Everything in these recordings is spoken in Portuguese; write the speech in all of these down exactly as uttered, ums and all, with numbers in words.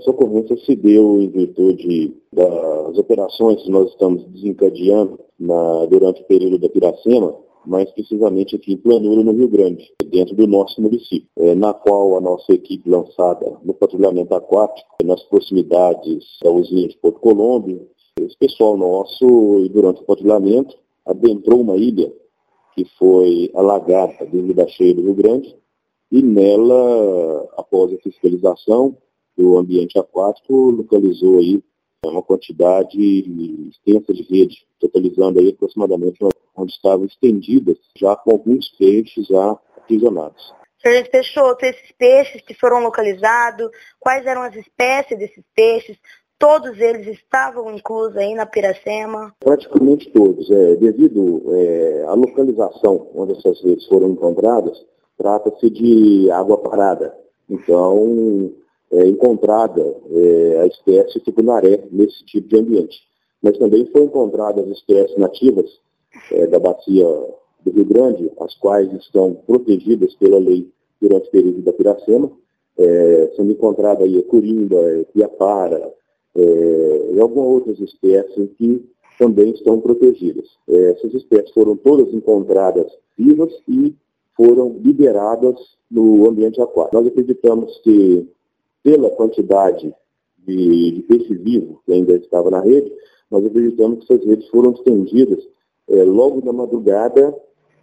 Essa ocorrência se deu em virtude das operações que nós estamos desencadeando na, durante o período da Piracema, mais precisamente aqui em Planura, no Rio Grande, dentro do nosso município, é, na qual a nossa equipe lançada no patrulhamento aquático, nas proximidades da usina de Porto Colombo, esse pessoal nosso, durante o patrulhamento, adentrou uma ilha que foi alagada devido à cheia do Rio Grande, e nela, após a fiscalização do ambiente aquático, localizou aí uma quantidade extensa de rede, totalizando aí aproximadamente onde estavam estendidas, já com alguns peixes já aprisionados. Sargento Peixoto, esses peixes que foram localizados, quais eram as espécies desses peixes? Todos eles estavam inclusos aí na Piracema? Praticamente todos. É, devido é, à localização onde essas redes foram encontradas, trata-se de água parada. Então, é encontrada é, a espécie tucunaré nesse tipo de ambiente. Mas também foram encontradas as espécies nativas é, da bacia do Rio Grande, as quais estão protegidas pela lei durante o período da Piracema, é, sendo encontrada aí a curimba, a piapara, é, e algumas outras espécies que também estão protegidas. É, essas espécies foram todas encontradas vivas e foram liberadas no ambiente aquático. Nós acreditamos que, pela quantidade de, de peixe vivo que ainda estava na rede, nós acreditamos que essas redes foram estendidas é, logo na madrugada,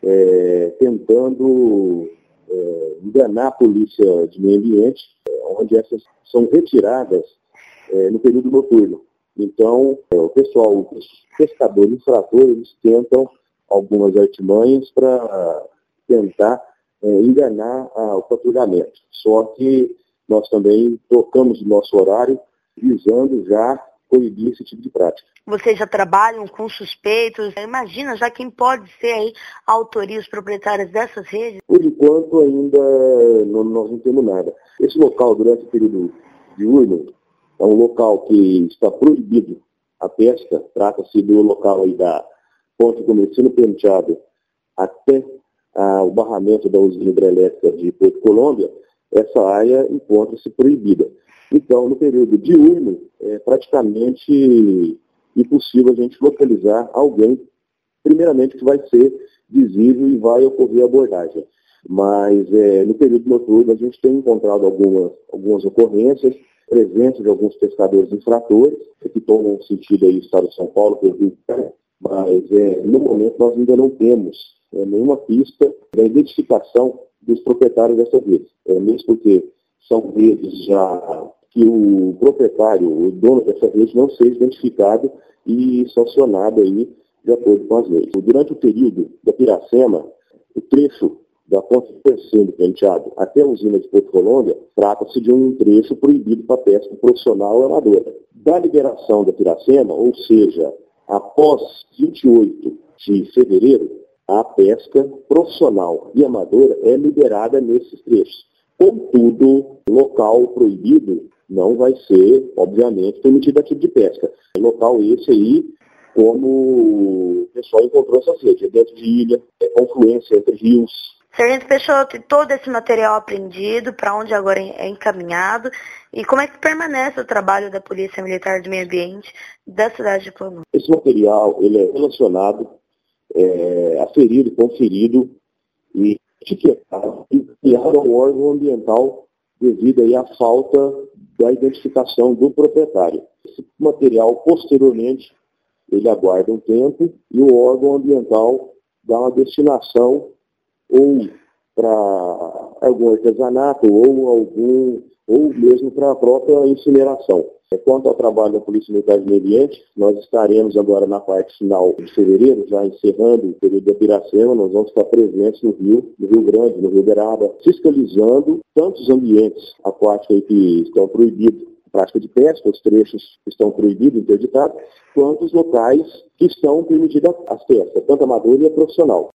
é, tentando é, enganar a polícia de meio ambiente, é, onde essas são retiradas é, no período noturno. Então, é, o pessoal, os pescadores infratores, eles tentam algumas artimanhas para tentar é, enganar ah, o patrulhamento. Só que nós também trocamos o nosso horário visando já proibir esse tipo de prática. Vocês já trabalham com suspeitos? Imagina já quem pode ser aí a autoria, os proprietários dessas redes? Por enquanto ainda não, nós não temos nada. Esse local, durante o período diurno, é um local que está proibido a pesca. Trata-se do local aí da ponte Comerciano Penteado até ah, o barramento da usina hidrelétrica de Porto Colombo. Essa área encontra-se proibida. Então, no período diurno, é praticamente impossível a gente localizar alguém, primeiramente, que vai ser visível e vai ocorrer abordagem. Mas, é, no período noturno, a gente tem encontrado algumas, algumas ocorrências, presença de alguns pescadores infratores, que tomam sentido aí do estado de São Paulo, pelo Rio de Janeiro, mas, é, no momento, nós ainda não temos é, nenhuma pista da identificação dos proprietários dessas redes. É, mesmo porque são redes já que o proprietário, o dono dessa rede, não seja identificado e sancionado aí de acordo com as leis. Durante o período da Piracema, o trecho da ponte Comerciano Penteado até a usina de Porto Colombo trata-se de um trecho proibido para pesca profissional e amadora. Da liberação da Piracema, ou seja, após vinte e oito de fevereiro, a pesca profissional e amadora é liberada nesses trechos. Contudo, local proibido não vai ser, obviamente, permitido ativo de pesca. Local esse aí, como o pessoal encontrou essas redes, é dentro de ilha, é confluência entre rios. Sargento Peixoto, e todo esse material apreendido, para onde agora é encaminhado, e como é que permanece o trabalho da Polícia Militar de Meio Ambiente da cidade de Planura? Esse material ele é relacionado, é, aferido, conferido e etiquetado e enviado ao órgão ambiental devido aí à falta da identificação do proprietário. Esse material, posteriormente, ele aguarda um tempo e o órgão ambiental dá uma destinação ou para algum artesanato ou algum ou mesmo para a própria incineração. Quanto ao trabalho da Polícia Militar de Meio Ambiente, nós estaremos agora na parte final de fevereiro, já encerrando o período da Piracema, nós vamos estar presentes no Rio, no Rio Grande, no Rio Beraba, fiscalizando tantos ambientes aquáticos que estão proibidos a prática de pesca, os trechos que estão proibidos, interditados, quanto os locais que estão permitidas as pescas, tanto amadora e a profissional.